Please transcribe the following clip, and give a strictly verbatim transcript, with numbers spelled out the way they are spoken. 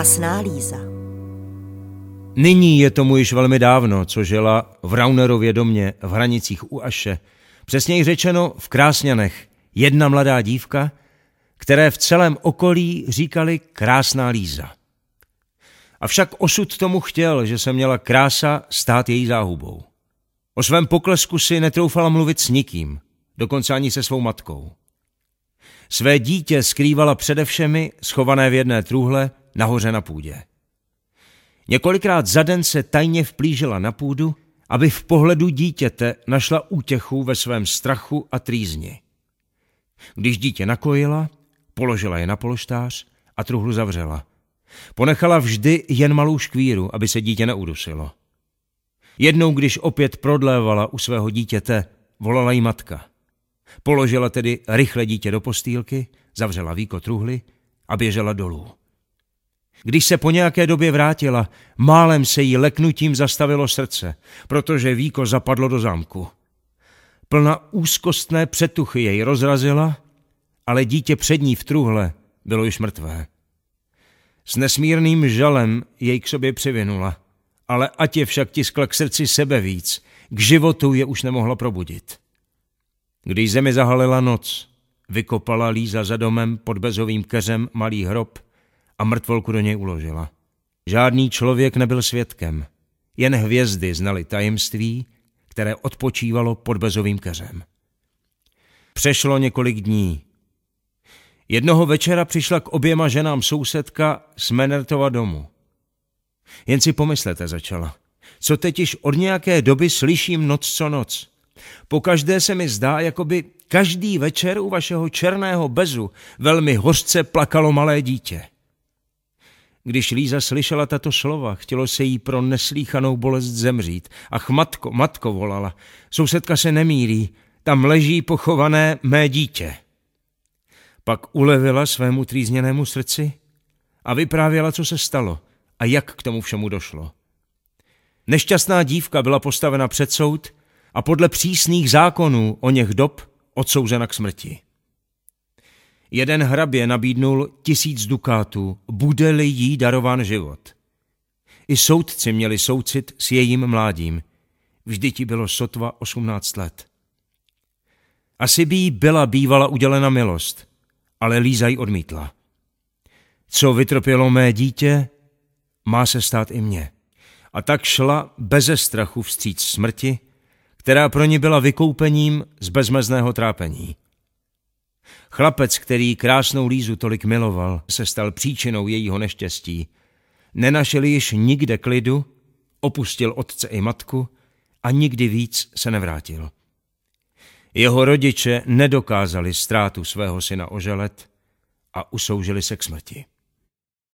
Krásná Líza. Nyní je tomu již velmi dávno, co žila v Raunerově domě v Hranicích u Aše, přesněji řečeno v Krásňanech, jedna mladá dívka, které v celém okolí říkali Krásná Líza. Avšak osud tomu chtěl, že se měla krása stát její záhubou. O svém poklesku si netroufala mluvit s nikým, dokonce ani se svou matkou. Své dítě skrývala přede všemi, schované v jedné trůhle, nahoře na půdě. Několikrát za den se tajně vplížila na půdu, aby v pohledu dítěte našla útěchu ve svém strachu a trýzni. Když dítě nakojila, položila je na polštář a truhlu zavřela. Ponechala vždy jen malou škvíru, aby se dítě neudusilo. Jednou, když opět prodlévala u svého dítěte, volala jí matka. Položila tedy rychle dítě do postýlky, zavřela víko truhly a běžela dolů. Když se po nějaké době vrátila, málem se jí leknutím zastavilo srdce, protože víko zapadlo do zámku. Plna úzkostné přetuchy jej rozrazila, ale dítě před ní v truhle bylo již mrtvé. S nesmírným žalem jej k sobě přivinula, ale ať je však tiskla k srdci sebe víc, k životu je už nemohla probudit. Když zemi zahalila noc, vykopala Líza za domem pod bezovým keřem malý hrob a mrtvolku do něj uložila. Žádný člověk nebyl svědkem, jen hvězdy znaly tajemství, které odpočívalo pod bezovým keřem. Přešlo několik dní. Jednoho večera přišla k oběma ženám sousedka z Menertova domu. Jen si pomyslete, začala, co teď již od nějaké doby slyším noc co noc. Pokaždé se mi zdá, jako by každý večer u vašeho černého bezu velmi hořce plakalo malé dítě. Když Líza slyšela tato slova, chtělo se jí pro neslýchanou bolest zemřít. Ach, matko, matko, volala, sousedka se nemýlí, tam leží pochované mé dítě. Pak ulevila svému trýzněnému srdci a vyprávěla, co se stalo a jak k tomu všemu došlo. Nešťastná dívka byla postavena před soud a podle přísných zákonů o něch dob odsouzena k smrti. Jeden hrabě nabídnul tisíc dukátů, bude-li jí darován život. I soudci měli soucit s jejím mládím. Vždyť jí bylo sotva osmnáct let. Asi by jí byla bývala udělena milost, ale Líza ji odmítla. Co vytrpělo mé dítě, má se stát i mně. A tak šla beze strachu vstříc smrti, která pro ní byla vykoupením z bezmezného trápení. Chlapec, který krásnou Lízu tolik miloval, se stal příčinou jejího neštěstí. Nenašel již nikde klidu, opustil otce i matku a nikdy víc se nevrátil. Jeho rodiče nedokázali ztrátu svého syna ožalet a usoužili se k smrti.